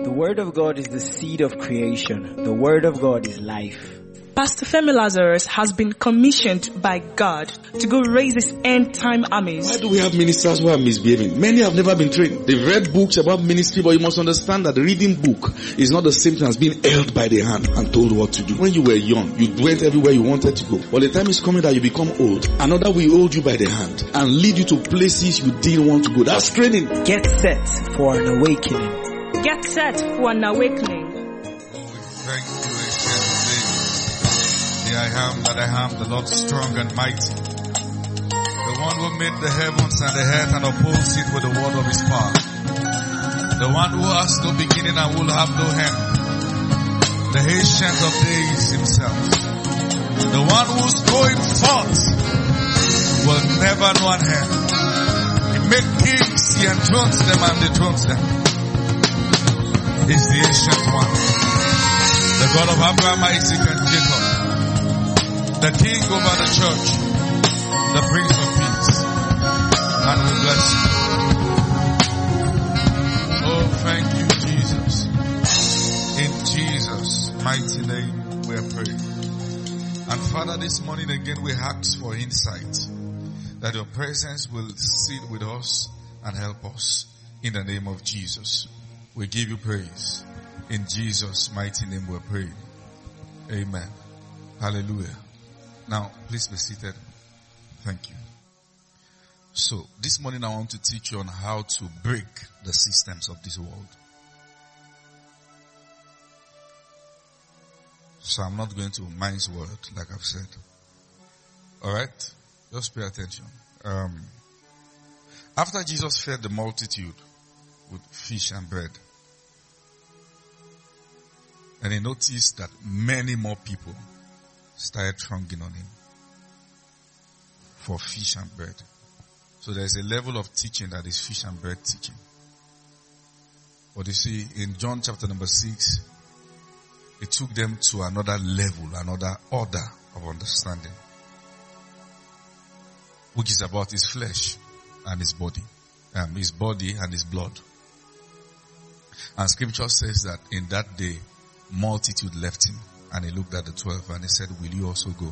The Word of God is the seed of creation. The Word of God is life. Pastor Femi Lazarus has been commissioned by God to go raise his end-time armies. Why do we have ministers who are misbehaving? Many have never been trained. They've read books about ministry, but you must understand that the reading book is not the same thing as being held by the hand and told what to do. When you were young, you went everywhere you wanted to go. But the time is coming that you become old. Another will hold you by the hand and lead you to places you didn't want to go. That's training. Get set for an awakening. Get set for an awakening. Thank you, ancient of days. The I am that I am, the Lord strong and mighty. The one who made the heavens and the earth and upholds it with the word of his power. The one who has no beginning and will have no end. The ancient of days himself. The one who's going forth will never know an end. He made kings, he enthrones them and dethrones them. He's the ancient one. The God of Abraham, Isaac and Jacob. The King over the church. The Prince of Peace. And we bless you. Oh, thank you, Jesus. In Jesus' mighty name we are praying. And Father, this morning again we ask for insight. That your presence will sit with us and help us. In the name of Jesus. We give you praise. In Jesus' mighty name we pray. Amen. Hallelujah. Now, please be seated. Thank you. So, this morning I want to teach you on how to break the systems of this world. So, I'm not going to mince words like I've said. Alright? Just pay attention. After Jesus fed the multitude with fish and bread, and he noticed that many more people started thronging on him for fish and bread. So there's a level of teaching that is fish and bread teaching. But you see, in John chapter number 6, it took them to another level, another order of understanding, which is about his flesh and his body and his blood. And scripture says that in that day, multitude left him, and he looked at the 12 and he said, will you also go?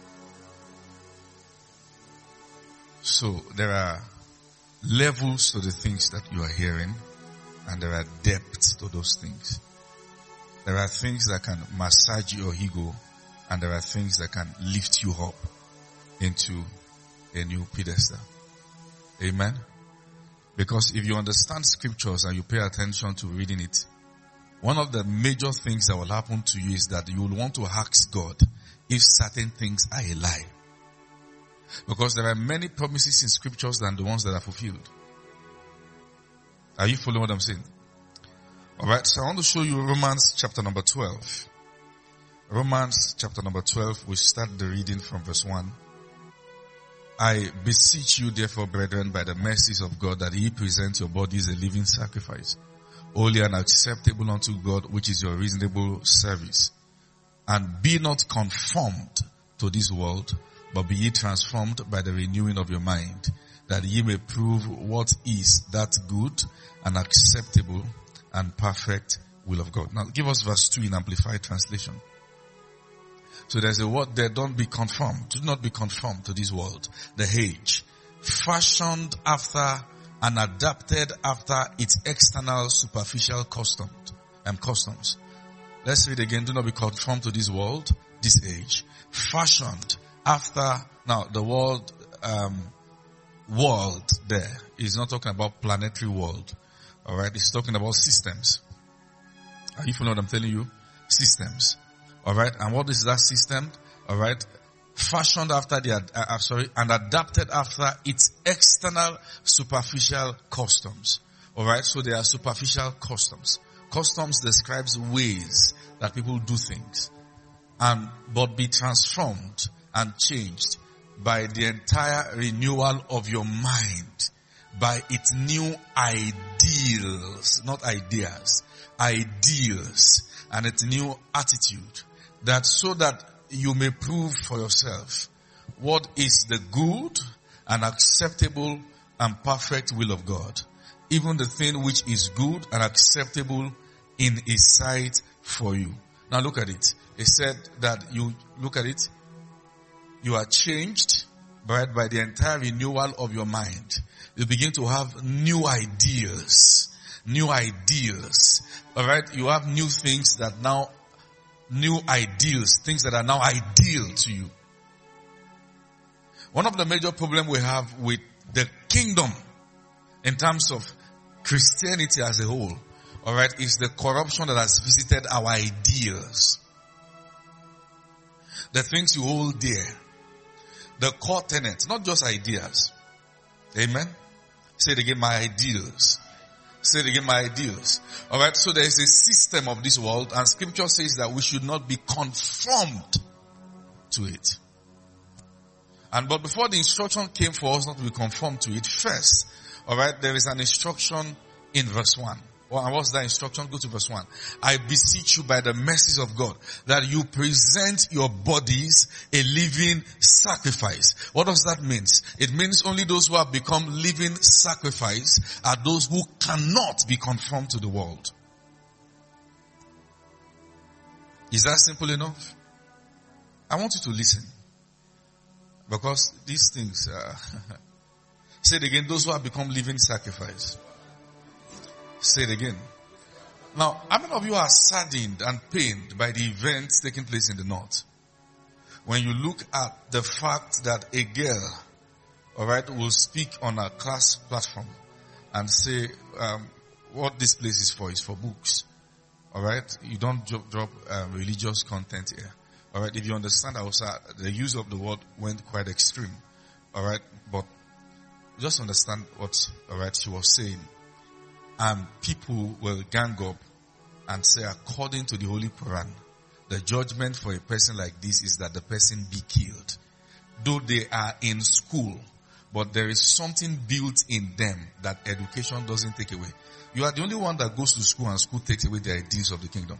So there are levels to the things that you are hearing, and there are depths to those things. There are things that can massage your ego, and there are things that can lift you up into a new pedestal. Amen? Because if you understand scriptures and you pay attention to reading it, one of the major things that will happen to you is that you will want to ask God if certain things are a lie. Because there are many promises in scriptures than the ones that are fulfilled. Are you following what I'm saying? Alright, so I want to show you Romans chapter number 12. Romans chapter number 12, we start the reading from verse 1. I beseech you therefore, brethren, by the mercies of God, that ye present your bodies a living sacrifice, holy and acceptable unto God, which is your reasonable service. And be not conformed to this world, but be ye transformed by the renewing of your mind, that ye may prove what is that good and acceptable and perfect will of God. Now give us verse 2 in Amplified Translation. So there's a word there, don't be conformed. Do not be conformed to this world. The age, fashioned after and adapted after its external superficial customs. Let's read again. Do not be conformed to this world, this age. Fashioned after, now the world there is not talking about planetary world. Alright, it's talking about systems. Are you following what I'm telling you? Systems. Alright, and what is that system? Alright, fashioned after and adapted after its external superficial customs. Alright, so there are superficial customs. Customs describes ways that people do things. But be transformed and changed by the entire renewal of your mind, by its new ideals, not ideas, ideals, and its new attitude, that so that you may prove for yourself what is the good and acceptable and perfect will of God. Even the thing which is good and acceptable in His sight for you. Now look at it. It said that you look at it. You are changed by the entire renewal of your mind. You begin to have new ideas. New ideas. Alright? You have new things that now, new ideals, things that are now ideal to you. One of the major problems we have with the kingdom in terms of Christianity as a whole, alright, is the corruption that has visited our ideas. The things you hold dear. The core tenets, not just ideas. Amen? Say it again, my ideals. Say it again, my ideals. Alright, so there is a system of this world, and scripture says that we should not be conformed to it. But before the instruction came for us not to be conformed to it, first, alright, there is an instruction in verse 1. And what's that instruction? Go to verse 1. I beseech you by the mercies of God that you present your bodies a living sacrifice. What does that mean? It means only those who have become living sacrifice are those who cannot be conformed to the world. Is that simple enough? I want you to listen. Because these things, say it again, those who have become living sacrifice. Say it again. Now, how many of you are saddened and pained by the events taking place in the north? When you look at the fact that a girl, alright, will speak on a class platform and say, what this place is for books. Alright? You don't drop religious content here. Alright, if you understand also, the use of the word went quite extreme. Alright, but just understand what, alright, she was saying. And people will gang up and say, according to the Holy Quran, the judgment for a person like this is that the person be killed. Though they are in school, but there is something built in them that education doesn't take away. You are the only one that goes to school and school takes away the ideas of the kingdom.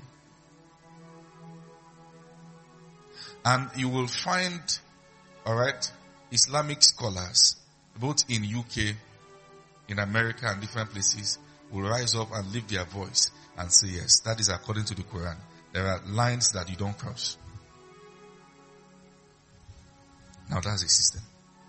And you will find, alright, Islamic scholars, both in UK, in America and different places, will rise up and lift their voice and say, yes, that is according to the Quran. There are lines that you don't cross. Now that's a system.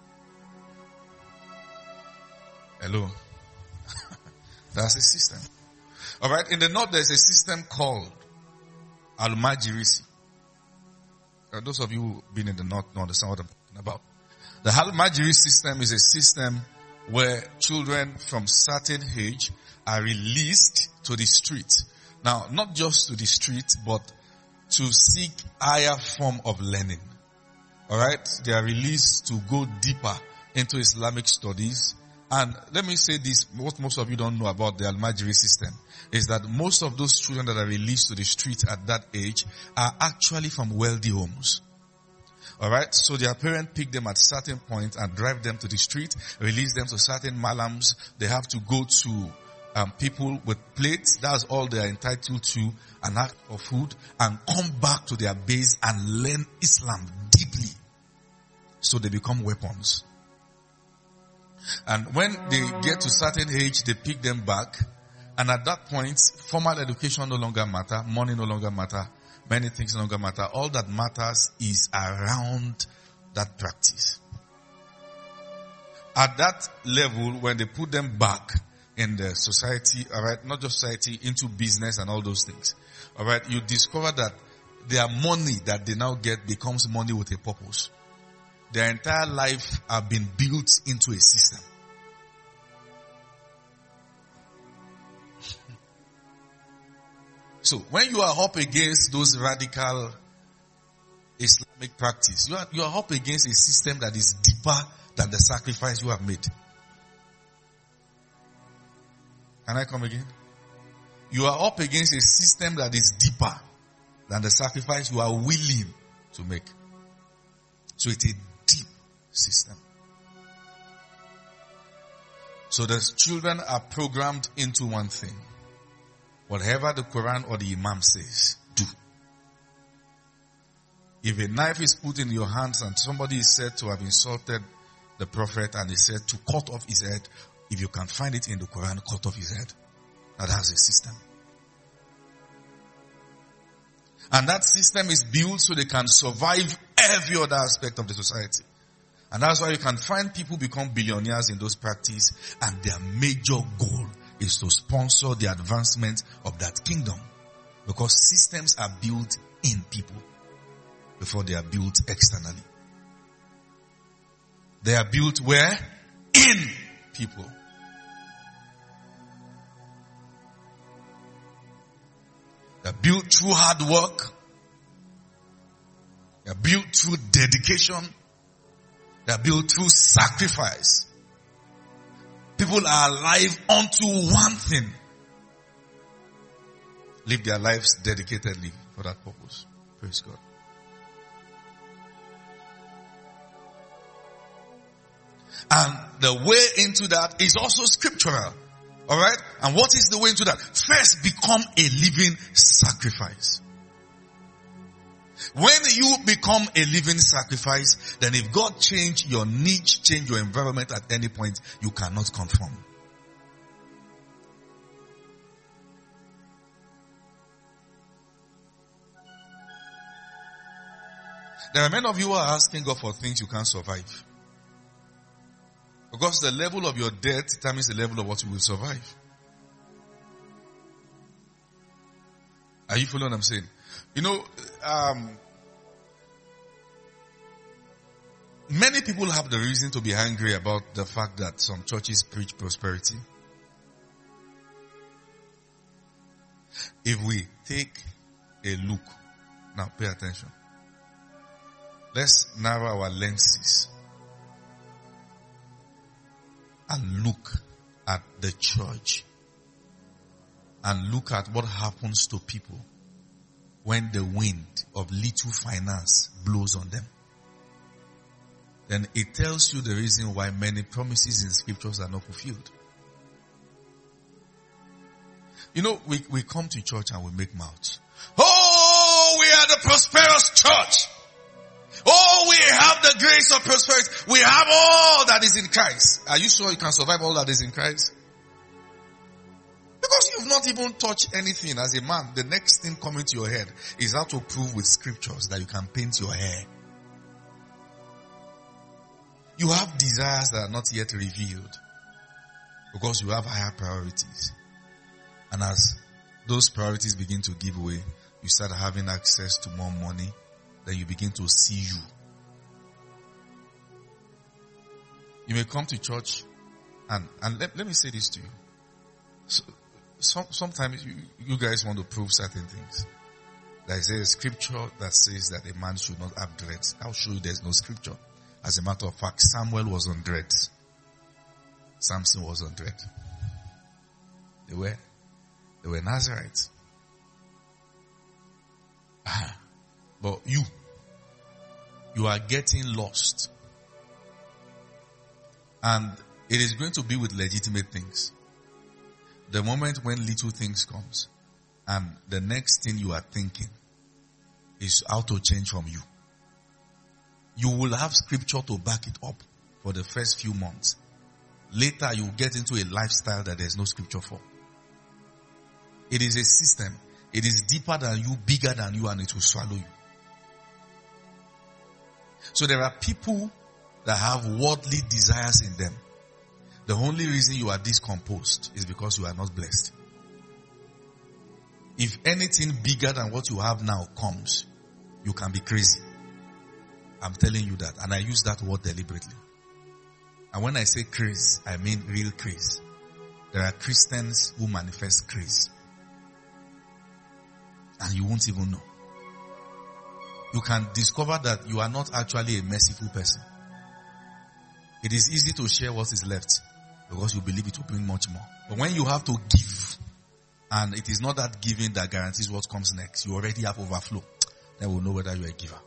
Hello? That's a system. Alright, in the north there's a system called Al-Majirisi. Those of you who've been in the north don't understand what I'm talking about. The Al-Majiri system is a system where children from certain age are released to the street. Now, not just to the street, but to seek higher form of learning. Alright? They are released to go deeper into Islamic studies. And let me say this, what most of you don't know about the Al-Majiri system is that most of those children that are released to the street at that age are actually from wealthy homes. Alright, so their parents pick them at certain point and drive them to the street, release them to certain malams. They have to go to people with plates. That's all they are entitled to, and ask for food, and come back to their base and learn Islam deeply. So they become weapons. And when they get to certain age, they pick them back. And at that point, formal education no longer matter, money no longer matter, many things no longer matter. All that matters is around that practice. At that level, when they put them back in the society, alright, not just society, into business and all those things, alright, you discover that their money that they now get becomes money with a purpose. Their entire life have been built into a system. So when you are up against those radical Islamic practice, you are up against a system that is deeper than the sacrifice you have made. Can I come again? You are up against a system that is deeper than the sacrifice you are willing to make. So it's a deep system. So the children are programmed into one thing. Whatever the Quran or the Imam says, do. If a knife is put in your hands and somebody is said to have insulted the Prophet and is said to cut off his head, if you can find it in the Quran, cut off his head. That has a system. And that system is built so they can survive every other aspect of the society. And that's why you can find people become billionaires in those practices, and their major goal is to sponsor the advancement of that kingdom. Because systems are built in people before they are built externally. They are built where? In people. They are built through hard work. They are built through dedication. They are built through sacrifice. People are alive unto one thing. Live their lives dedicatedly for that purpose. Praise God. And the way into that is also scriptural. Alright? And what is the way into that? First, become a living sacrifice. When you become a living sacrifice, then if God change your niche, change your environment at any point, you cannot conform. There are many of you who are asking God for things you can't survive. Because the level of your debt determines the level of what you will survive. Are you following what I'm saying? You know, many people have the reason to be angry about the fact that some churches preach prosperity. If we take a look, now pay attention. Let's narrow our lenses and look at the church and look at what happens to people when the wind of little finance blows on them. Then it tells you the reason why many promises in scriptures are not fulfilled. You know, we come to church and we make mouths. Oh, we are the prosperous church. Oh, we have the grace of prosperity. We have all that is in Christ. Are you sure you can survive all that is in Christ? Because you've not even touched anything as a man. The next thing coming to your head is how to prove with scriptures that you can paint your hair. You have desires that are not yet revealed because you have higher priorities. And as those priorities begin to give way, you start having access to more money. Then you begin to see you. You may come to church and let me say this to you. Sometimes you guys want to prove certain things. There is a scripture that says that a man should not have dreads. I'll show you there's no scripture. As a matter of fact, Samuel was on dreads. Samson was on dread. They were Nazarites. But you are getting lost. And it is going to be with legitimate things. The moment when little things comes and the next thing you are thinking is how to change from you. You will have scripture to back it up for the first few months. Later you get into a lifestyle that there's no scripture for. It is a system. It is deeper than you, bigger than you, and it will swallow you. So there are people that have worldly desires in them. The only reason you are discomposed is because you are not blessed. If anything bigger than what you have now comes, you can be crazy. I'm telling you that. And I use that word deliberately. And when I say craze, I mean real craze. There are Christians who manifest craze. And you won't even know. You can discover that you are not actually a merciful person. It is easy to share what is left because you believe it will bring much more. But when you have to give, and it is not that giving that guarantees what comes next, you already have overflow, then we'll know whether you're a giver.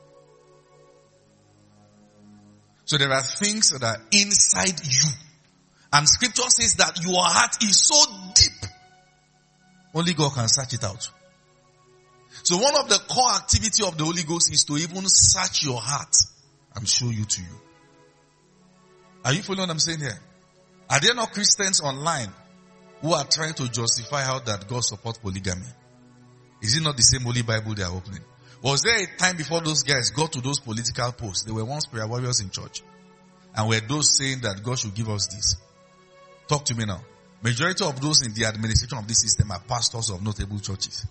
So there are things that are inside you. And scripture says that your heart is so deep. Only God can search it out. So one of the core activity of the Holy Ghost is to even search your heart and show you to you. Are you following what I'm saying here? Are there not Christians online who are trying to justify how that God supports polygamy? Is it not the same Holy Bible they are opening? Was there a time before those guys got to those political posts? They were once prayer warriors in church. And were those saying that God should give us this? Talk to me now. Majority of those in the administration of this system are pastors of notable churches.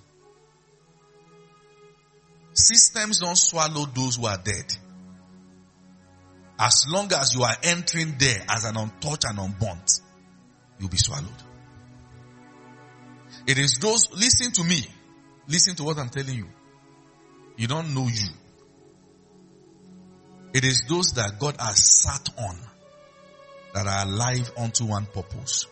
Systems don't swallow those who are dead. As long as you are entering there as an untouched and unburnt, you'll be swallowed. It is those, listen to me. Listen to what I'm telling you. You don't know you. It is those that God has sat on that are alive unto one purpose.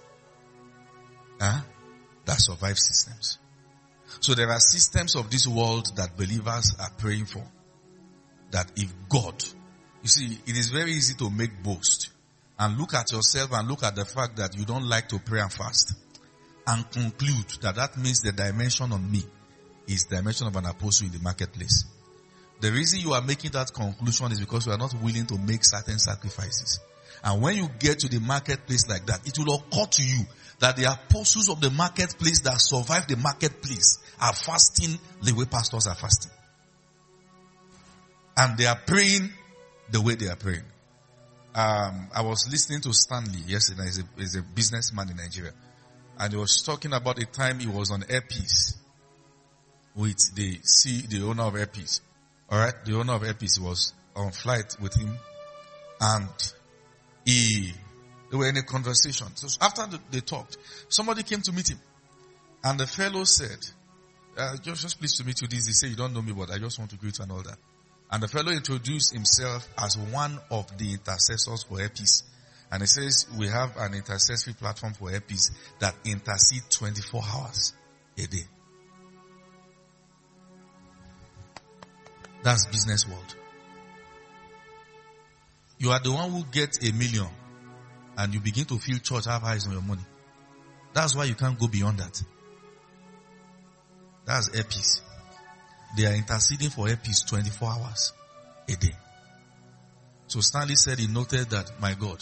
That survive systems. So there are systems of this world that believers are praying for. That if God, you see, it is very easy to make boast and look at yourself and look at the fact that you don't like to pray and fast and conclude that that means the dimension on me is the dimension of an apostle in the marketplace. The reason you are making that conclusion is because you are not willing to make certain sacrifices. And when you get to the marketplace like that, it will occur to you that the apostles of the marketplace that survive the marketplace are fasting the way pastors are fasting. And they are praying the way they are praying. I was listening to Stanley yesterday. He's a businessman in Nigeria. And he was talking about a time he was on Airpeace with the owner of Airpeace. Alright, the owner of Airpeace was on flight with him. And they were in a conversation. So after they talked, somebody came to meet him. And the fellow said, just pleased to meet you. He said, you don't know me, but I just want to greet you and all that. And the fellow introduced himself as one of the intercessors for Airpeace. And he says, we have an intercessory platform for Airpeace that intercedes 24 hours a day. That's business world. You are the one who gets $1 million and you begin to feel church have eyes on your money. That's why you can't go beyond that. That's Airpeace. They are interceding for Airpeace 24 hours a day. So Stanley said he noted that, my God,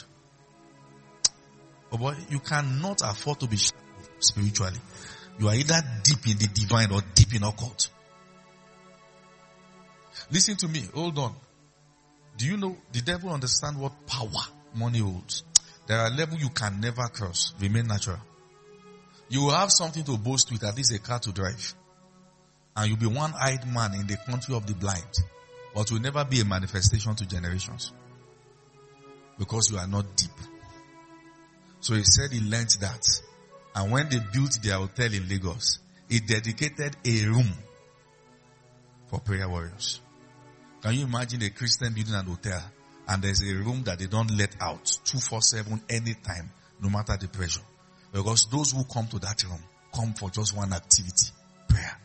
oh boy, you cannot afford to be spiritually. You are either deep in the divine or deep in occult. Listen to me, hold on. Do you know the devil understands what power money holds? There are levels you can never cross. Remain natural. You will have something to boast with, at least a car to drive. And you'll be one-eyed man in the country of the blind. But will never be a manifestation to generations. Because you are not deep. So he said he learned that. And when they built their hotel in Lagos, he dedicated a room for prayer warriors. Can you imagine a Christian building an hotel and there's a room that they don't let out 24/7 anytime, no matter the pressure? Because those who come to that room come for just one activity, prayer.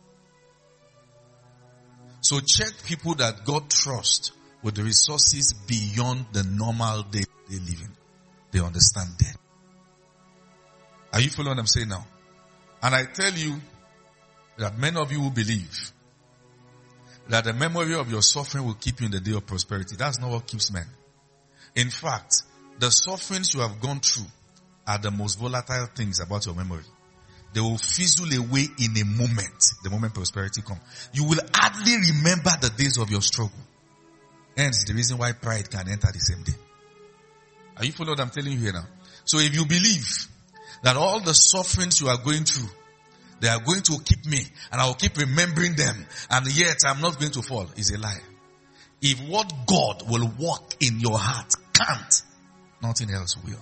So check people that God trusts with the resources beyond the normal day they live in. They understand that. Are you following what I'm saying now? And I tell you that many of you will believe that the memory of your suffering will keep you in the day of prosperity. That's not what keeps men. In fact, the sufferings you have gone through are the most volatile things about your memory. They will fizzle away in a moment, the moment prosperity comes. You will hardly remember the days of your struggle. Hence the reason why pride can enter the same day. Are you following what I'm telling you here now? So if you believe that all the sufferings you are going through, they are going to keep me and I will keep remembering them and yet I'm not going to fall, is a lie. If what God will work in your heart can't, nothing else will.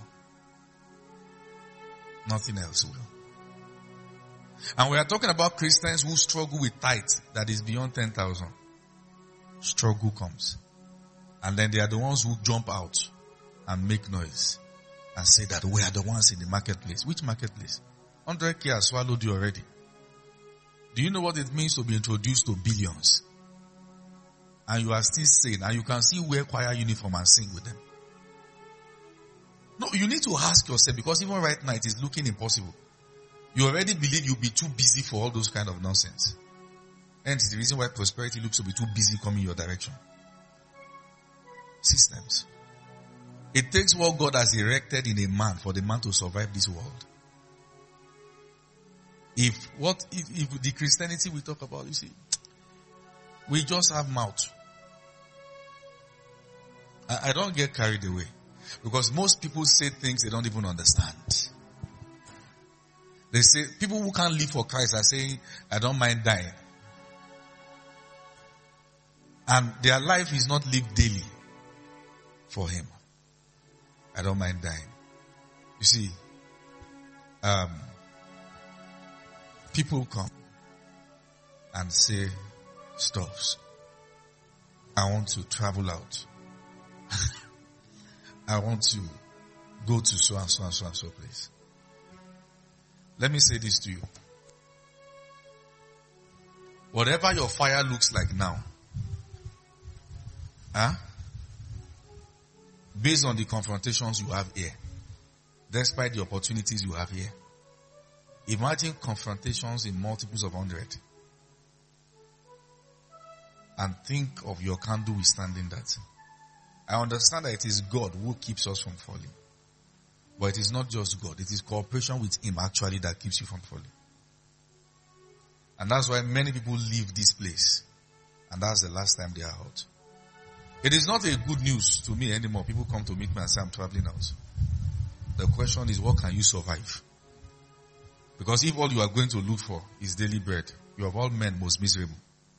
Nothing else will. And we are talking about Christians who struggle with tithe that is beyond 10,000. Struggle comes. And then they are the ones who jump out and make noise and say that we are the ones in the marketplace. Which marketplace? 100K has swallowed you already. Do you know what it means to be introduced to billions? And you are still saying, and you can still wear choir uniform and sing with them. No, you need to ask yourself, because even right now it is looking impossible. You already believe you'll be too busy for all those kind of nonsense. And it's the reason why prosperity looks to be too busy coming your direction. Systems. It takes what God has erected in a man for the man to survive this world. If the Christianity we talk about, you see, we just have mouth. I don't get carried away. Because most people say things they don't even understand. They say, people who can't live for Christ are saying, I don't mind dying. And their life is not lived daily for Him. I don't mind dying. You see, people come and say stuffs. I want to travel out. I want to go to so and so and so and so place. Let me say this to you. Whatever your fire looks like now, based on the confrontations you have here, despite the opportunities you have here, imagine confrontations in multiples of 100. And think of your candle withstanding that. I understand that it is God who keeps us from falling. But it is not just God. It is cooperation with Him actually that keeps you from falling. And that's why many people leave this place. And that's the last time they are out. It is not a good news to me anymore. People come to meet me and say, I'm traveling out. The question is, what can you survive? Because if all you are going to look for is daily bread, you are of all men most miserable.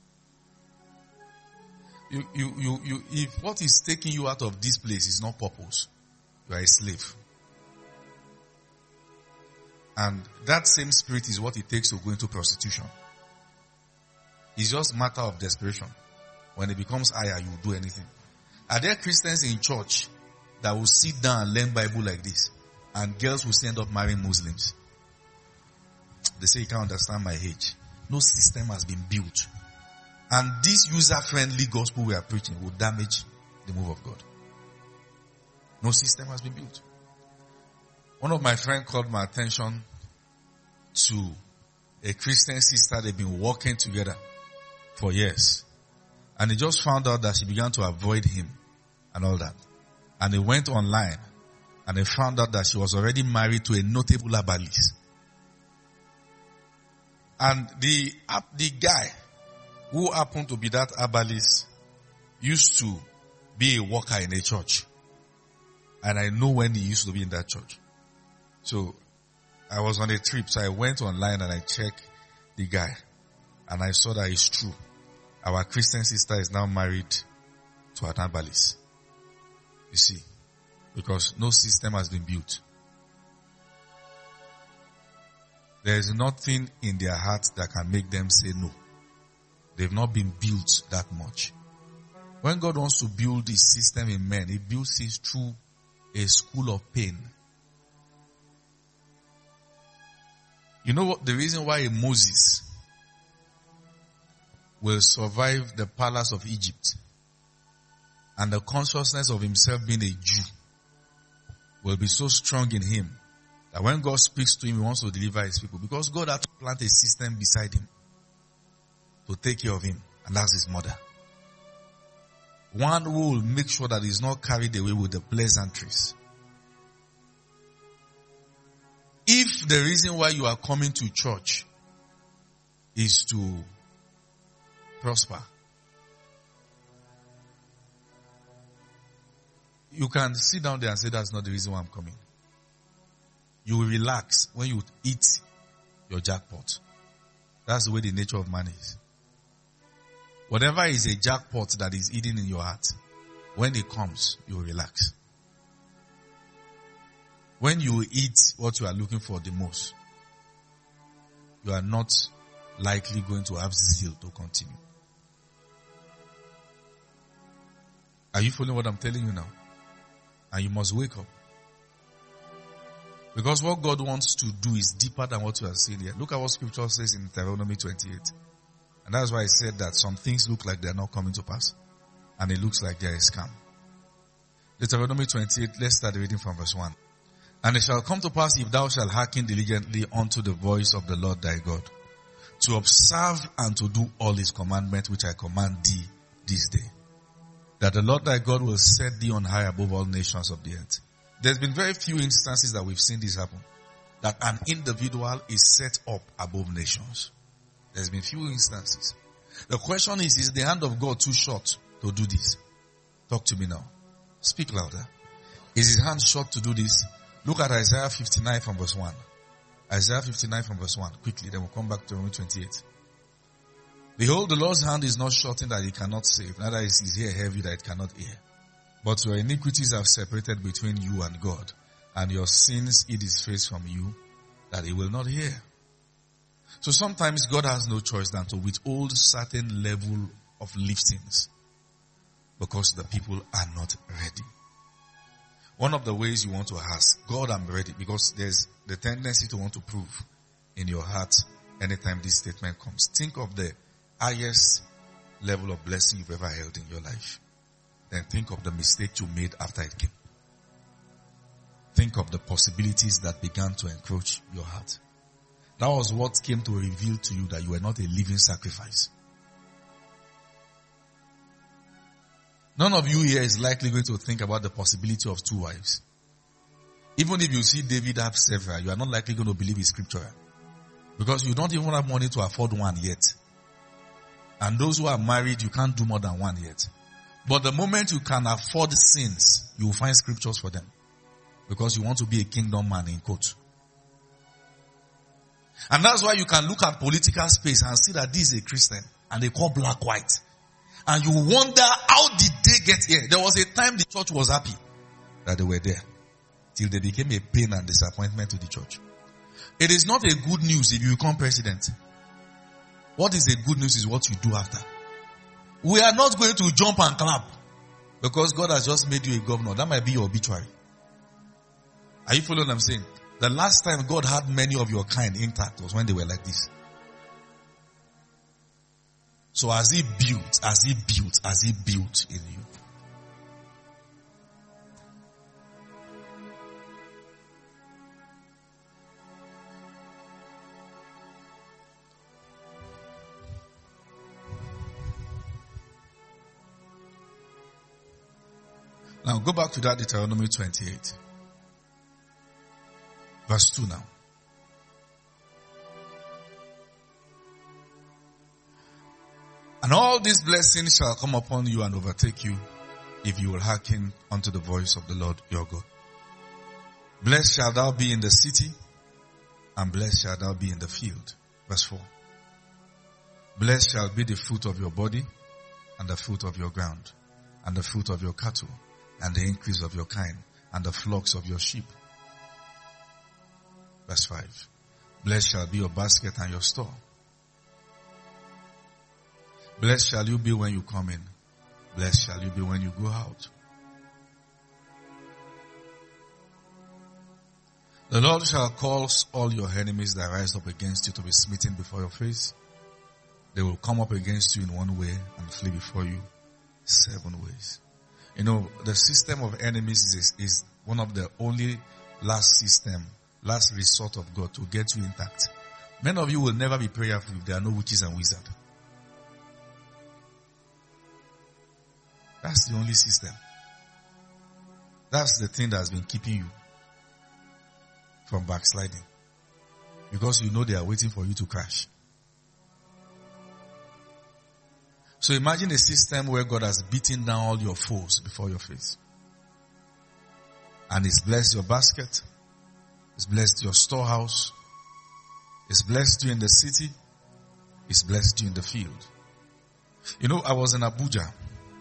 If what is taking you out of this place is not purpose, you are a slave. And that same spirit is what it takes to go into prostitution. It's just a matter of desperation. When it becomes higher, you will do anything. Are there Christians in church that will sit down and learn Bible like this? And girls will still end up marrying Muslims? They say you can't understand my age. No system has been built. And this user-friendly gospel we are preaching will damage the move of God. No system has been built. One of my friends called my attention to a Christian sister they've been working together for years. And he just found out that she began to avoid him and all that. And he went online and he found out that she was already married to a notable herbalist. And the guy who happened to be that herbalist used to be a worker in a church. And I know when he used to be in that church. So I was on a trip, so I went online and I checked the guy. And I saw that it's true. Our Christian sister is now married to an herbalist. You see, because no system has been built. There is nothing in their heart that can make them say no. They've not been built that much. When God wants to build His system in men, He builds it through a school of pain. You know what? The reason why Moses will survive the palace of Egypt and the consciousness of himself being a Jew will be so strong in him that when God speaks to him, He wants to deliver His people. Because God had to plant a system beside him to take care of him. And that's his mother. One who will make sure that he's not carried away with the pleasantries. If the reason why you are coming to church is to prosper, you can sit down there and say, that's not the reason why I'm coming. You will relax when you eat your jackpot. That's the way the nature of man is. Whatever is a jackpot that is eating in your heart, when it comes, you will relax. When you eat what you are looking for the most, you are not likely going to have zeal to continue. Are you following what I'm telling you now? And you must wake up. Because what God wants to do is deeper than what you are saying here. Look at what scripture says in Deuteronomy 28. And that's why I said that some things look like they are not coming to pass. And it looks like they are a scam. Deuteronomy 28, let's start reading from verse 1. And it shall come to pass, if thou shalt hearken diligently unto the voice of the Lord thy God, to observe and to do all His commandments which I command thee this day, that the Lord thy God will set thee on high above all nations of the earth. There's been very few instances that we've seen this happen. that an individual is set up above nations. There's been few instances. The question is the hand of God too short to do this? Talk to me now. Speak louder. Is his hand short to do this? Look at Isaiah 59 from verse 1. Isaiah 59 from verse 1. Quickly, then we'll come back to Romans 28. Behold, the Lord's hand is not shortened that he cannot save, neither is his ear heavy that it cannot hear. But your iniquities have separated between you and God, and your sins hid his face from you, that he will not hear. So sometimes God has no choice than to withhold certain level of liftings, because the people are not ready. One of the ways you want to ask, God, I'm ready, because there's the tendency to want to prove in your heart anytime this statement comes. Think of the highest level of blessing you've ever held in your life. Then think of the mistake you made after it came. Think of the possibilities that began to encroach your heart. That was what came to reveal to you that you were not a living sacrifice. None of you here is likely going to think about the possibility of 2 wives. Even if you see David have several, you are not likely going to believe it's scriptural. Because you don't even have money to afford one yet. And those who are married, you can't do more than one yet. But the moment you can afford sins, you will find scriptures for them. Because you want to be a kingdom man in quote. And that's why you can look at political space and see that this is a Christian. And they call black white. And you wonder, how did they get here? There was a time the church was happy that they were there. Till they became a pain and disappointment to the church. It is not a good news if you become president. What is a good news is what you do after. We are not going to jump and clap because God has just made you a governor. That might be your obituary. Are you following what I'm saying? The last time God had many of your kind intact was when they were like this. So has he built in you? Now go back to that Deuteronomy 28. Verse 2 now. And all these blessings shall come upon you and overtake you if you will hearken unto the voice of the Lord your God. Blessed shall thou be in the city, and blessed shall thou be in the field. Verse 4. Blessed shall be the fruit of your body, and the fruit of your ground, and the fruit of your cattle, and the increase of your kind, and the flocks of your sheep. Verse 5. Blessed shall be your basket and your store. Blessed shall you be when you come in. Blessed shall you be when you go out. The Lord shall cause all your enemies that rise up against you to be smitten before your face. They will come up against you in one way and flee before you 7 ways. You know, the system of enemies is one of the only last resort of God to get you intact. Many of you will never be prayerful if there are no witches and wizards. That's the only system. That's the thing that has been keeping you from backsliding. Because you know they are waiting for you to crash. So imagine a system where God has beaten down all your foes before your face. And He's blessed your basket. He's blessed your storehouse. He's blessed you in the city. He's blessed you in the field. You know, I was in Abuja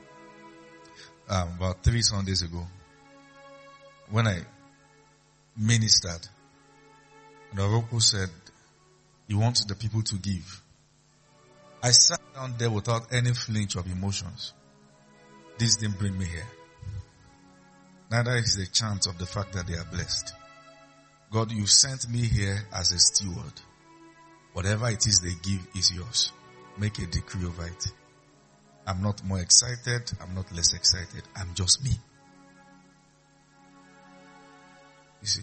about 3 Sundays ago when I ministered. And Oroko said he wants the people to give. I sat down there without any flinch of emotions. This didn't bring me here. Neither is the chance of the fact that they are blessed. God, you sent me here as a steward. Whatever it is they give is yours. Make a decree over it. I'm not more excited. I'm not less excited. I'm just me. You see.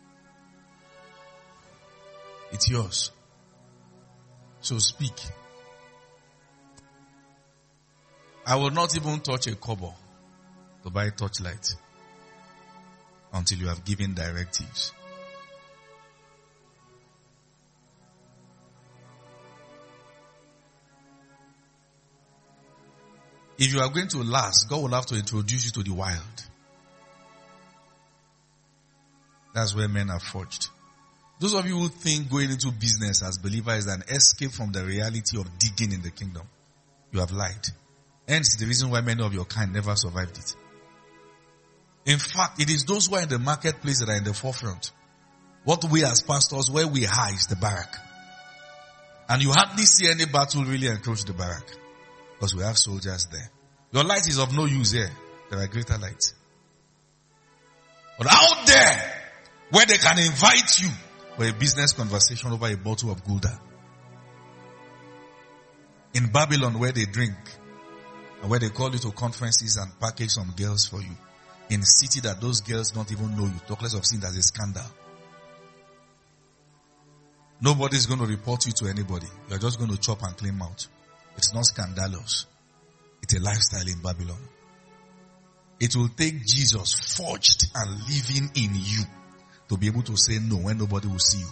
It's yours. So speak. I will not even touch a kobo to buy a torchlight until you have given directives. If you are going to last, God will have to introduce you to the wild. That's where men are forged. Those of you who think going into business as believers is an escape from the reality of digging in the kingdom, you have lied. Hence the reason why many of your kind never survived it. In fact, it is those who are in the marketplace that are in the forefront. What we as pastors, where we are is the barrack. And you hardly see any battle really encroach the barrack. Because we have soldiers there. Your light is of no use here. There are greater lights. But out there, where they can invite you for a business conversation over a bottle of Gulda. In Babylon, where they drink, and where they call you to conferences and package some girls for you. In a city that those girls don't even know you, talk less of seeing it as a scandal. Nobody's going to report you to anybody. You're just going to chop and clean mouth. It's not scandalous. It's a lifestyle in Babylon. It will take Jesus forged and living in you to be able to say no when nobody will see you.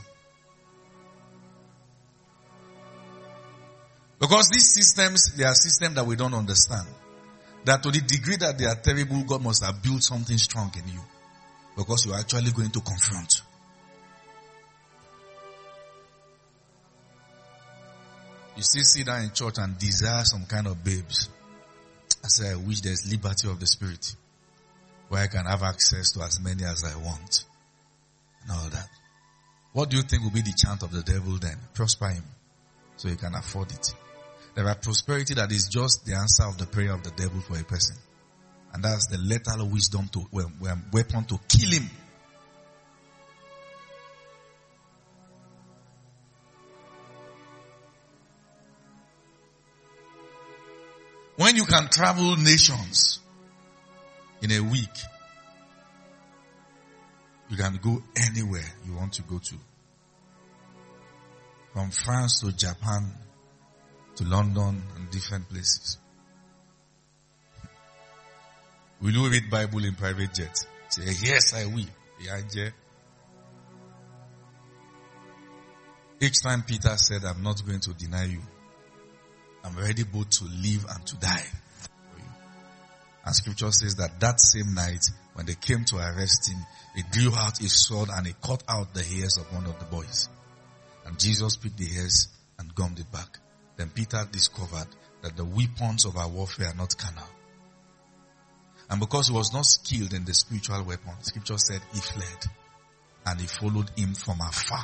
Because these systems, they are systems that we don't understand. That to the degree that they are terrible, God must have built something strong in you. Because you are actually going to confront. You still sit down in church and desire some kind of babes. I say, I wish there's liberty of the spirit. Where I can have access to as many as I want. And all that. What do you think will be the chant of the devil then? Prosper him. So he can afford it. There are prosperity that is just the answer of the prayer of the devil for a person. And that's the lethal wisdom to, weapon to kill him. When you can travel nations in a week, you can go anywhere you want to go to. From France to Japan to London and different places. Will you read Bible in private jet? Say, yes, I will. Each time Peter said, I'm not going to deny you. I'm ready both to live and to die for you. And scripture says that same night, when they came to arrest him, he drew out his sword and he cut out the hairs of one of the boys. And Jesus picked the hairs and gummed it back. Then Peter discovered that the weapons of our warfare are not carnal. And because he was not skilled in the spiritual weapon, scripture said he fled. And he followed him from afar.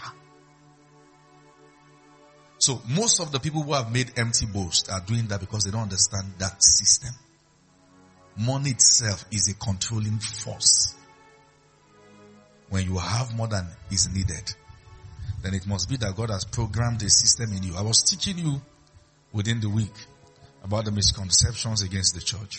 So most of the people who have made empty boasts are doing that because they don't understand that system. Money itself is a controlling force. When you have more than is needed, then it must be that God has programmed a system in you. I was teaching you within the week about the misconceptions against the church.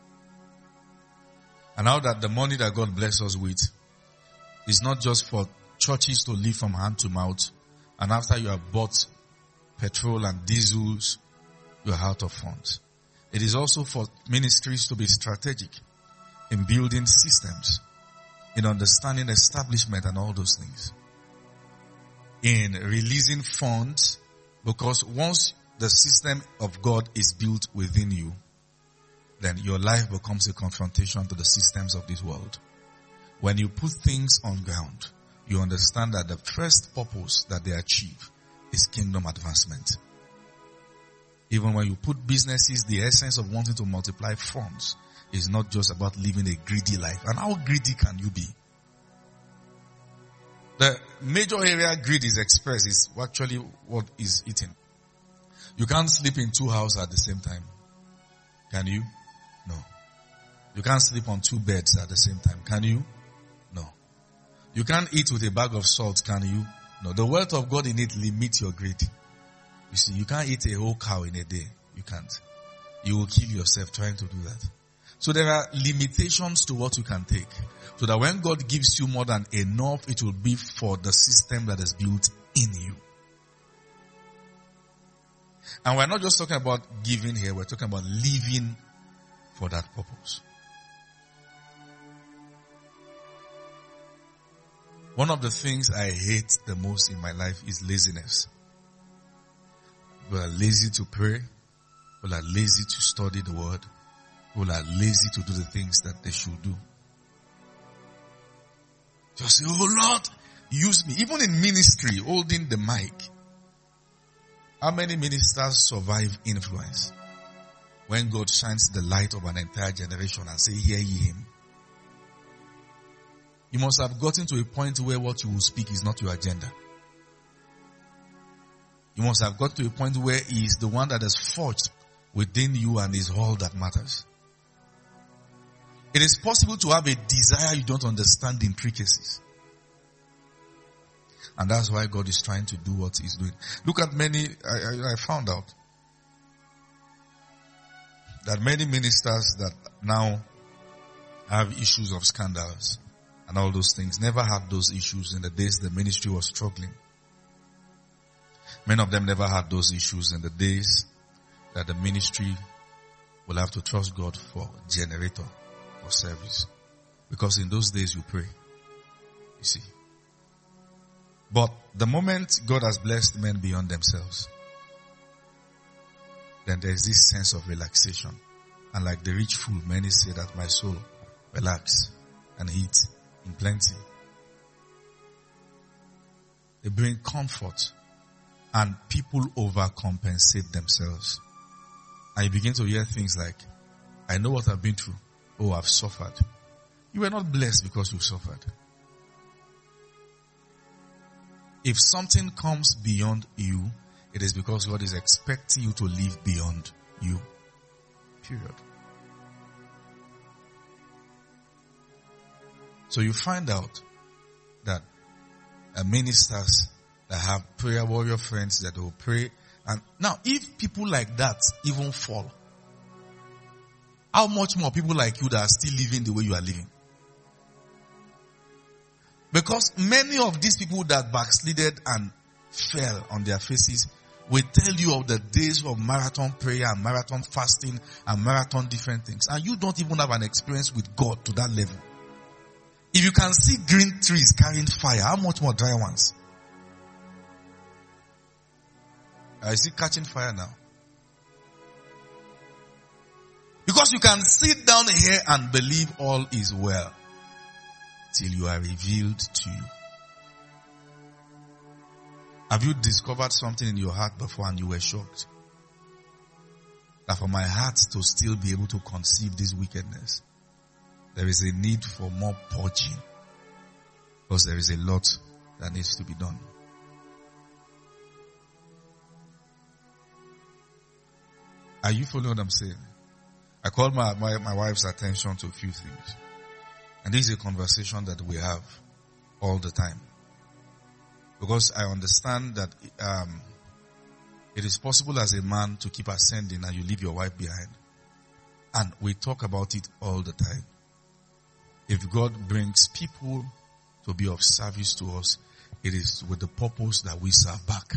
And how that the money that God bless us with is not just for churches to live from hand to mouth, and after you have bought petrol and diesels, you are out of funds. It is also for ministries to be strategic in building systems, in understanding establishment and all those things. In releasing funds, because once the system of God is built within you, then your life becomes a confrontation to the systems of this world. When you put things on ground, you understand that the first purpose that they achieve is kingdom advancement. Even when you put businesses, the essence of wanting to multiply funds is not just about living a greedy life. And how greedy can you be? The major area greed is expressed is actually what is eaten. You can't sleep in two houses at the same time. Can you? No. You can't sleep on two beds at the same time. Can you? No. You can't eat with a bag of salt. Can you? No. The wealth of God in it limits your greed. You see, you can't eat a whole cow in a day. You can't. You will kill yourself trying to do that. So there are limitations to what you can take. So that when God gives you more than enough, it will be for the system that is built in you. And we're not just talking about giving here, we're talking about living for that purpose. One of the things I hate the most in my life is laziness. We are lazy to pray. We are lazy to study the word. People are lazy to do the things that they should do. Just say, oh Lord, use me. Even in ministry, holding the mic. How many ministers survive influence? When God shines the light of an entire generation and say, hear ye him. You must have gotten to a point where what you will speak is not your agenda. You must have got to a point where he is the one that is forged within you and is all that matters. It is possible to have a desire you don't understand the intricacies. And that's why God is trying to do what he's doing. Look at I found out that many ministers that now have issues of scandals and all those things never had those issues in the days the ministry was struggling. Many of them never had those issues in the days that the ministry will have to trust God for generator for service. Because in those days you pray. You see. But the moment God has blessed men beyond themselves, then there is this sense of relaxation. And like the rich fool, many say that my soul relax and eat in plenty. They bring comfort and people overcompensate themselves. And you begin to hear things like, I know what I've been through. Oh, I've suffered. You were not blessed because you suffered. If something comes beyond you, it is because God is expecting you to live beyond you. Period. So you find out that ministers that have prayer warrior friends that will pray. And now, if people like that even fall, how much more people like you that are still living the way you are living? Because many of these people that backslided and fell on their faces will tell you of the days of marathon prayer and marathon fasting and marathon different things. And you don't even have an experience with God to that level. If you can see green trees carrying fire, how much more dry ones? Is it catching fire now? Because you can sit down here and believe all is well till you are revealed to you. Have you discovered something in your heart before and you were shocked? That for my heart to still be able to conceive this wickedness, there is a need for more purging. Because there is a lot that needs to be done. Are you following what I'm saying? I called my wife's attention to a few things. And this is a conversation that we have all the time. Because I understand that it is possible as a man to keep ascending and you leave your wife behind. And we talk about it all the time. If God brings people to be of service to us, it is with the purpose that we serve back.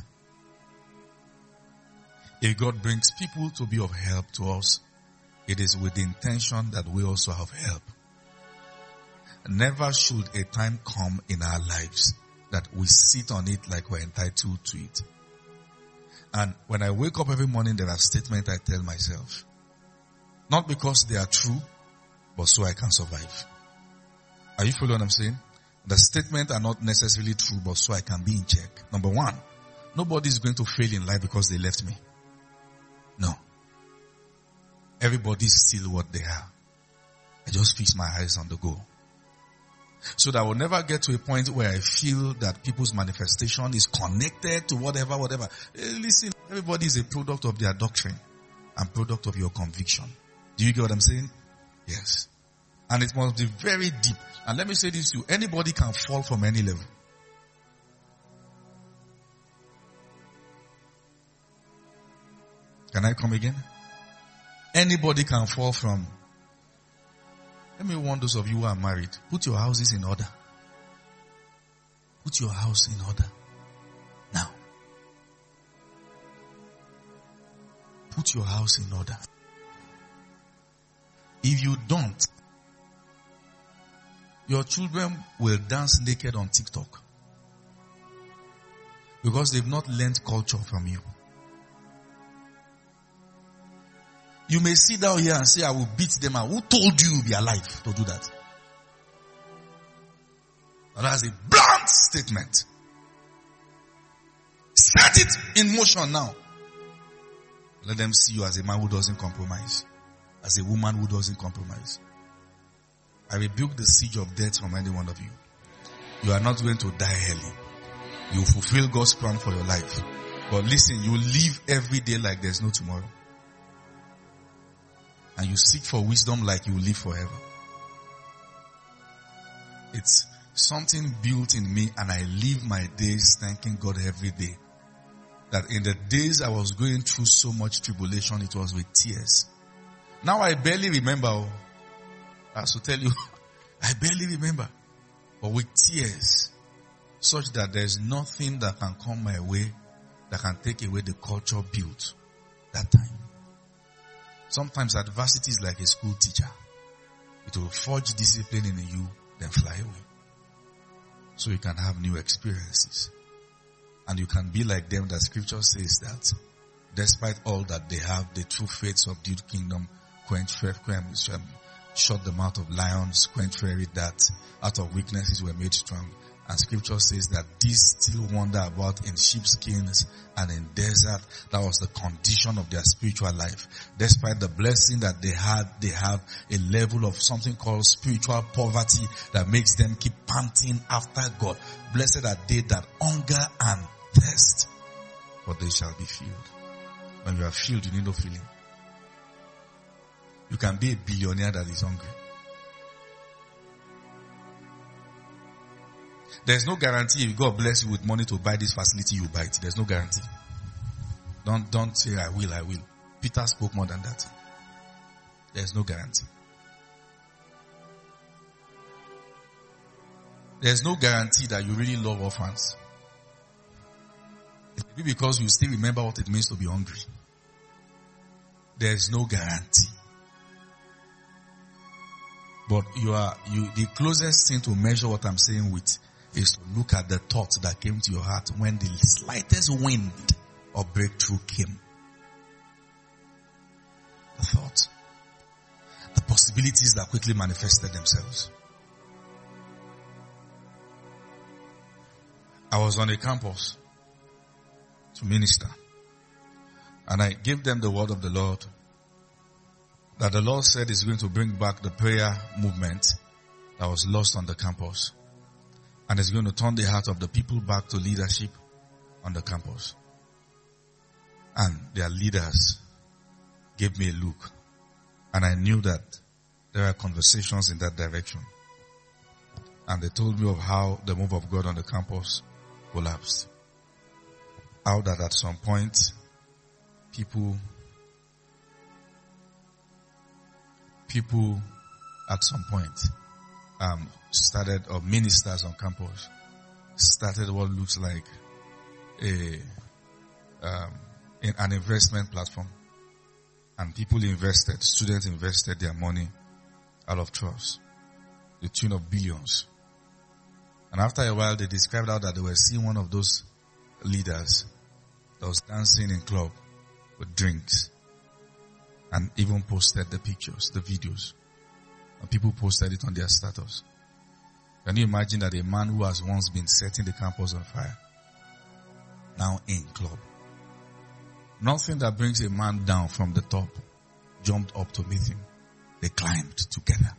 If God brings people to be of help to us, it is with the intention that we also have help. Never should a time come in our lives that we sit on it like we're entitled to it. And when I wake up every morning, there are statements I tell myself. Not because they are true, but so I can survive. Are you following what I'm saying? The statements are not necessarily true, but so I can be in check. Number one, nobody is going to fail in life because they left me. No. Everybody is still what they are. I just fix my eyes on the goal. So that I will never get to a point where I feel that people's manifestation is connected to whatever. Listen, everybody is a product of their doctrine and product of your conviction. Do you get what I'm saying? Yes. And it must be very deep. And let me say this to you. Anybody can fall from any level. Can I come again? Anybody can fall from. Let me warn those of you who are married. Put your houses in order. Put your house in order. Now. Put your house in order. If you don't, your children will dance naked on TikTok. Because they've not learned culture from you. You may sit down here and say, I will beat them out. Who told you you'll be alive to do that? But that's a blunt statement. Set it in motion now. Let them see you as a man who doesn't compromise. As a woman who doesn't compromise. I rebuke the siege of death from any one of you. You are not going to die early. You fulfill God's plan for your life. But listen, you live every day like there's no tomorrow. And you seek for wisdom like you will live forever. It's something built in me, and I live my days thanking God every day. That in the days I was going through so much tribulation, it was with tears. Now I barely remember. I have to tell you, I barely remember. But with tears, such that there's nothing that can come my way that can take away the culture built that time. Sometimes adversity is like a school teacher. It will forge discipline in you, then fly away. So you can have new experiences. And you can be like them that scripture says that despite all that they have, the true faith subdued kingdom, shut the mouth of lions, quench fiery darts, out of weaknesses were made strong. And scripture says that these still wander about in sheepskins and in desert. That was the condition of their spiritual life. Despite the blessing that they have a level of something called spiritual poverty that makes them keep panting after God. Blessed are they that hunger and thirst, for they shall be filled. When you are filled, you need no filling. You can be a billionaire that is hungry. There's no guarantee if God bless you with money to buy this facility, you buy it. There's no guarantee. Don't say I will. Peter spoke more than that. There's no guarantee. There's no guarantee that you really love orphans. It may be because you still remember what it means to be hungry. There's no guarantee. But the closest thing to measure what I'm saying with is to look at the thoughts that came to your heart when the slightest wind of breakthrough came. The thoughts. The possibilities that quickly manifested themselves. I was on a campus to minister. And I gave them the word of the Lord. That the Lord said is going to bring back the prayer movement that was lost on the campus. And it's going to turn the heart of the people back to leadership on the campus. And their leaders gave me a look. And I knew that there were conversations in that direction. And they told me of how the move of God on the campus collapsed. How that at some point, people at some point started, or ministers on campus started what looks like an investment platform. And people invested, students invested their money out of trust, the tune of billions. And after a while, they described out that they were seeing one of those leaders that was dancing in club with drinks, and even posted the pictures, the videos. And people posted it on their status. Can you imagine that a man who has once been setting the campus on fire, now in club? Nothing that brings a man down from the top jumped up to meet him. They climbed together.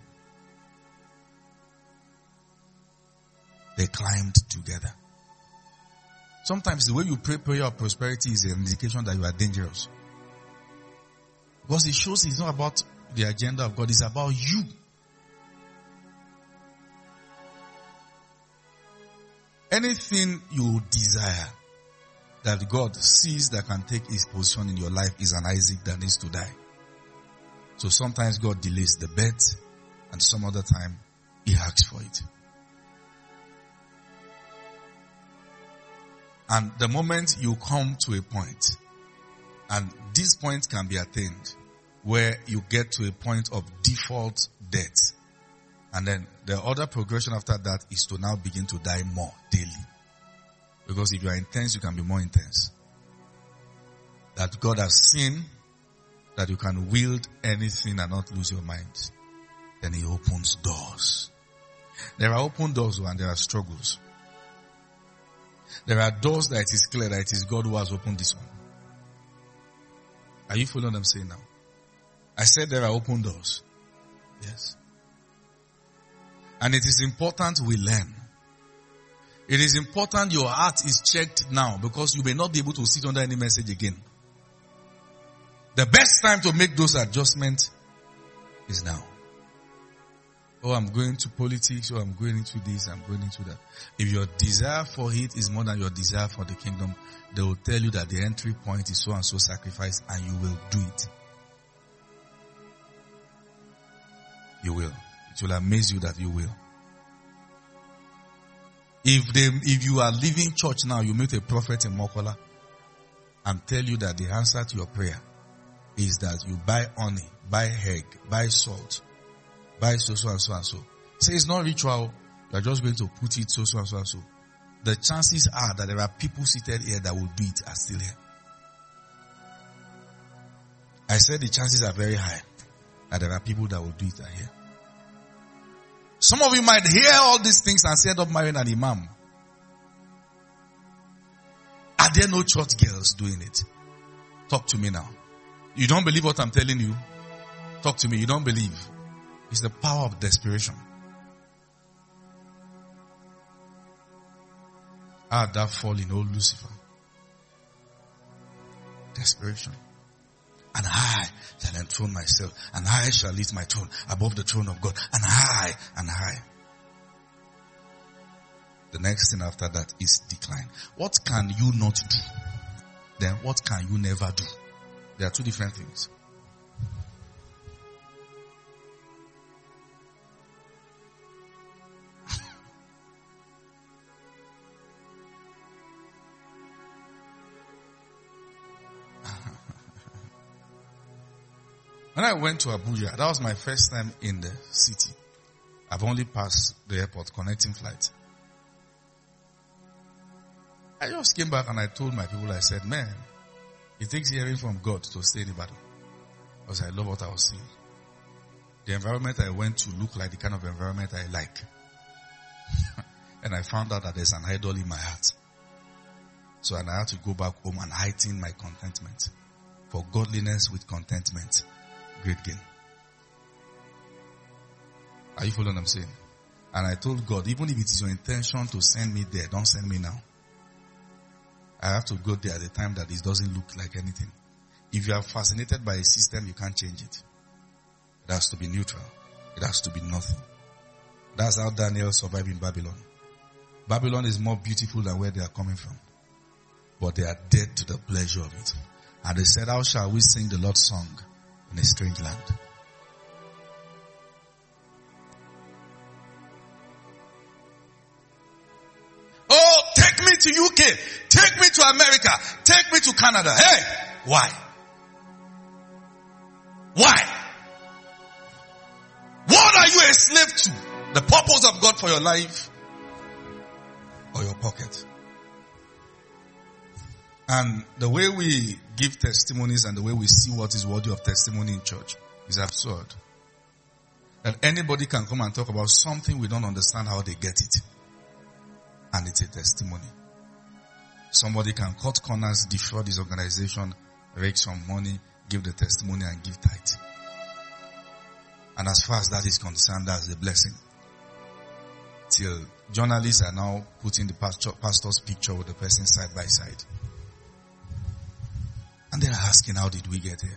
They climbed together. Sometimes the way you pray prayer of prosperity is an indication that you are dangerous. Because it shows it's not about the agenda of God, it's about you. Anything you desire that God sees that can take his position in your life is an Isaac that needs to die. So sometimes God delays the birth, and some other time he asks for it. And the moment you come to a point, and this point can be attained, where you get to a point of default death. And then the other progression after that is to now begin to die more daily. Because if you are intense, you can be more intense. That God has seen that you can wield anything and not lose your mind, then he opens doors. There are open doors and there are struggles. There are doors that it is clear that it is God who has opened this one. Are you following what I'm saying now? I said there are open doors. Yes. And it is important we learn. It is important your heart is checked now, because you may not be able to sit under any message again. The best time to make those adjustments is now. Oh, I'm going to politics, or I'm going into this, I'm going into that. If your desire for it is more than your desire for the kingdom, they will tell you that the entry point is so and so sacrifice, and you will do it. You will. It will amaze you that you will. If you are leaving church now, you meet a prophet in Mokola and tell you that the answer to your prayer is that you buy honey, buy egg, buy salt, buy so and so and so. Say it's not ritual. You are just going to put it so and so and so. The chances are that there are people seated here that will do it are still here. I said the chances are very high that there are people that will do it are here. Some of you might hear all these things and say, end up marrying an imam. Are there no church girls doing it? Talk to me now. You don't believe what I'm telling you? Talk to me. You don't believe. It's the power of desperation. Ah, that falling, old Lucifer. Desperation. And I shall enthrone myself, and I shall lift my throne above the throne of God, and high and high. The next thing after that is decline. What can you not do? Then what can you never do? There are two different things. When I went to Abuja, that was my first time in the city. I've only passed the airport, connecting flight. I just came back and I told my people, I said, man, it takes hearing from God to stay in Ibadan. Because I love what I was seeing. The environment I went to looked like the kind of environment I like. And I found out that there's an idol in my heart. So I had to go back home and heighten my contentment. For godliness with contentment, great gain. Are you following what I'm saying? And I told God, even if it is your intention to send me there, don't send me now. I have to go there at the time that it doesn't look like anything. If you are fascinated by a system, you can't change it. It has to be neutral. It has to be nothing. That's how Daniel survived in Babylon. Babylon is more beautiful than where they are coming from. But they are dead to the pleasure of it. And they said, how shall we sing the Lord's song in a strange land? Oh, take me to UK. Take me to America. Take me to Canada. Hey, why? Why? What are you a slave to? The purpose of God for your life or your pocket? And the way we give testimonies and the way we see what is worthy of testimony in church is absurd. That anybody can come and talk about something we don't understand how they get it. And it's a testimony. Somebody can cut corners, defraud this organization, rake some money, give the testimony and give tithe. And as far as that is concerned, that's a blessing. Till journalists are now putting the pastor's picture with the person side by side. And they're asking, how did we get here?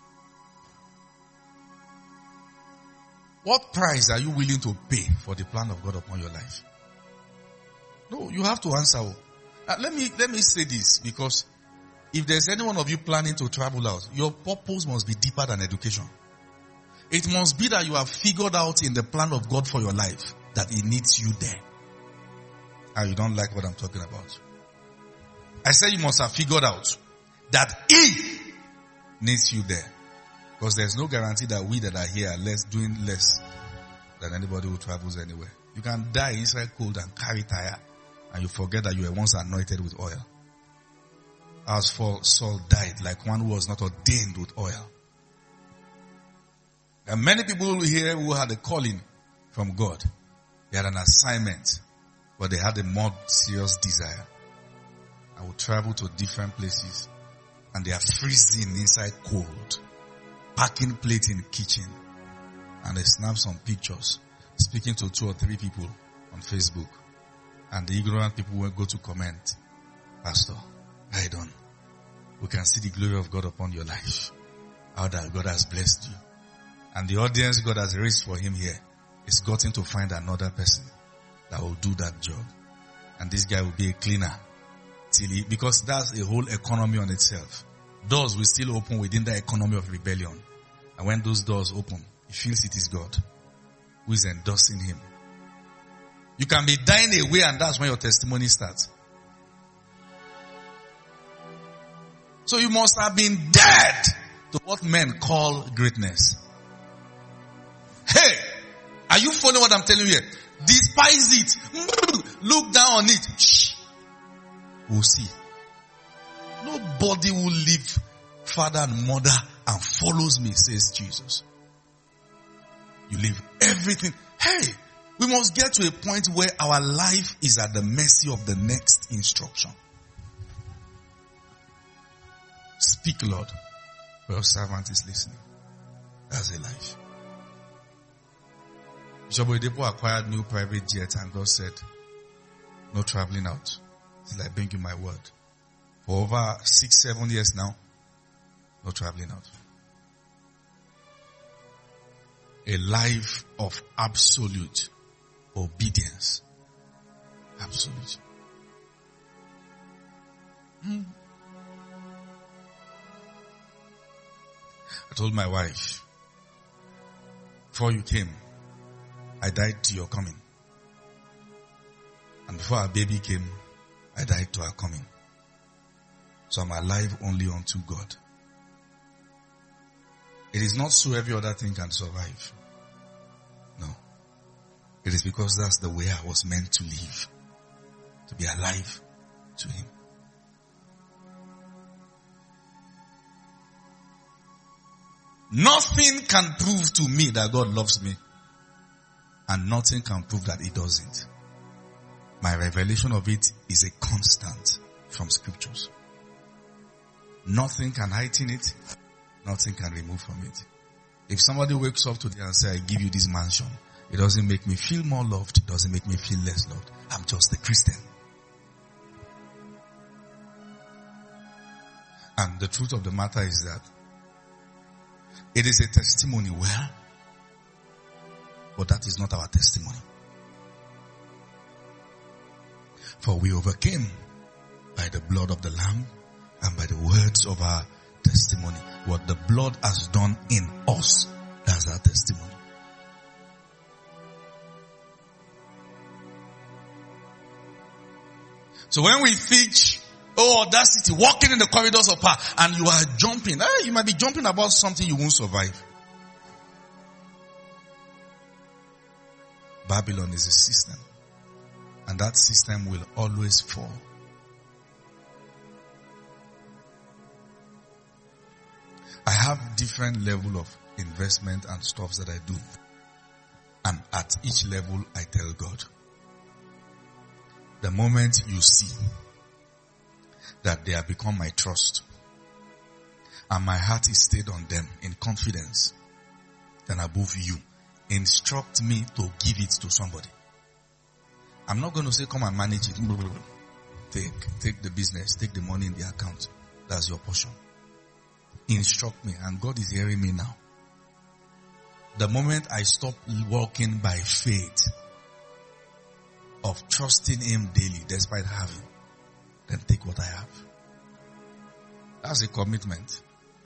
What price are you willing to pay for the plan of God upon your life? No, you have to answer. Let me say this, because if there's any one of you planning to travel out, your purpose must be deeper than education. It must be that you have figured out in the plan of God for your life that He needs you there. And you don't like what I'm talking about. I said you must have figured out that He needs you there. Because there's no guarantee that we that are here are doing less than anybody who travels anywhere. You can die inside cold and carry tire, and you forget that you were once anointed with oil. As for Saul died like one who was not ordained with oil. There are many people here who had a calling from God. They had an assignment, but they had a more serious desire. I will travel to different places and they are freezing inside cold, packing plate in the kitchen, and they snap some pictures, speaking to 2 or 3 people on Facebook, and the ignorant people will go to comment, Pastor, right on. We can see the glory of God upon your life. How that God has blessed you. And the audience God has raised for him here is gotten to find another person that will do that job. And this guy will be a cleaner. Because that's a whole economy on itself. Doors will still open within the economy of rebellion. And when those doors open, he feels it is God who is endorsing him. You can be dying away and that's when your testimony starts. So you must have been dead to what men call greatness. Hey, are you following what I'm telling you here? Despise it. Look down on it. Shh. We'll see. Nobody will leave father and mother and follows me, says Jesus. You leave everything. Hey, we must get to a point where our life is at the mercy of the next instruction. Speak, Lord, for your servant is listening. That's a life. Bishop Oyedepo acquired new private jet and God said, no traveling out till I bring you my word. For over 6-7 years now, no traveling out. A life of absolute obedience. Absolute. I told my wife, before you came, I died to your coming. And before our baby came, I died to our coming. So I'm alive only unto God. It is not so every other thing can survive. No. It is because that's the way I was meant to live. To be alive to Him. Nothing can prove to me that God loves me. And nothing can prove that He doesn't. My revelation of it is a constant from scriptures. Nothing can heighten it. Nothing can remove from it. If somebody wakes up today and says, I give you this mansion, it doesn't make me feel more loved. It doesn't make me feel less loved. I'm just a Christian. And the truth of the matter is that it is a testimony, well, but that is not our testimony. For we overcame by the blood of the Lamb and by the words of our testimony. What the blood has done in us, that's our testimony. So when we teach, audacity, walking in the corridors of power, and you are jumping, you might be jumping about something you won't survive. Babylon is a system, and that system will always fall. I have different level of investment and stuff that I do. And at each level, I tell God, the moment you see that they have become my trust, and my heart is stayed on them in confidence, then above you, instruct me to give it to somebody. I'm not going to say, come and manage it. Take the business, take the money in the account. That's your portion. Instruct me, and God is hearing me now. The moment I stop walking by faith of trusting Him daily despite having, then take what I have. That's a commitment.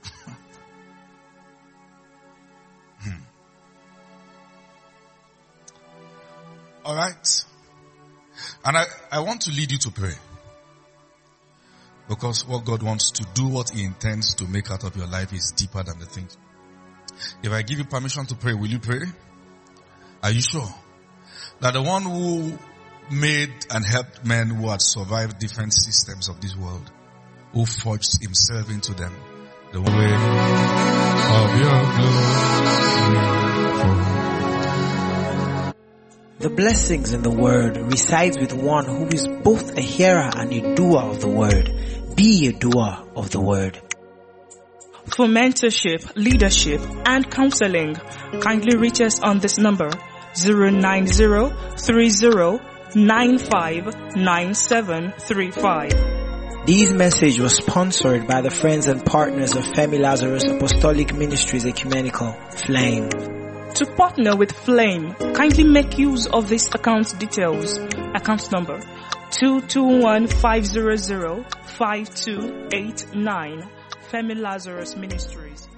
All right. And I want to lead you to pray. Because what God wants to do, what He intends to make out of your life is deeper than the things. If I give you permission to pray, will you pray? Are you sure? That the one who made and helped men who had survived different systems of this world, who forged Himself into them, the way of your glory. The blessings in the word resides with one who is both a hearer and a doer of the word. Be a doer of the word. For mentorship, leadership, and counseling, kindly reach us on this number 09030959735. This message was sponsored by the friends and partners of Femi Lazarus Apostolic Ministries Ecumenical, Flame. To partner with Flame, kindly make use of this account details. Account number 2215005289. Femi Lazarus Ministries.